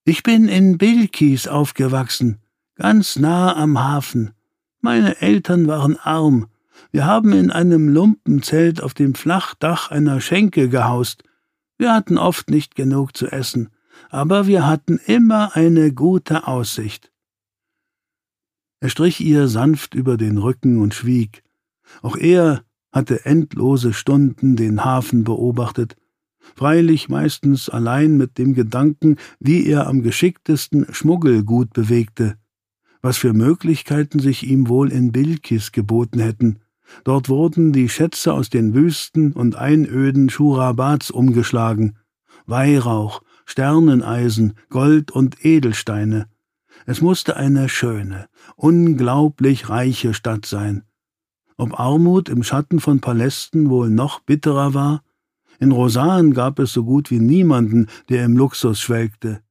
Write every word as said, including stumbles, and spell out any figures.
»Ich bin in Bilkis aufgewachsen, ganz nah am Hafen. Meine Eltern waren arm. Wir haben in einem Lumpenzelt auf dem Flachdach einer Schenke gehaust. Wir hatten oft nicht genug zu essen, aber wir hatten immer eine gute Aussicht.« Er strich ihr sanft über den Rücken und schwieg. Auch er hatte endlose Stunden den Hafen beobachtet, freilich meistens allein mit dem Gedanken, wie er am geschicktesten Schmuggelgut bewegte, was für Möglichkeiten sich ihm wohl in Bilkis geboten hätten. Dort wurden die Schätze aus den Wüsten und Einöden Schurabats umgeschlagen, Weihrauch, Sterneneisen, Gold und Edelsteine. Es musste eine schöne, unglaublich reiche Stadt sein. Ob Armut im Schatten von Palästen wohl noch bitterer war? In Rosan gab es so gut wie niemanden, der im Luxus schwelgte.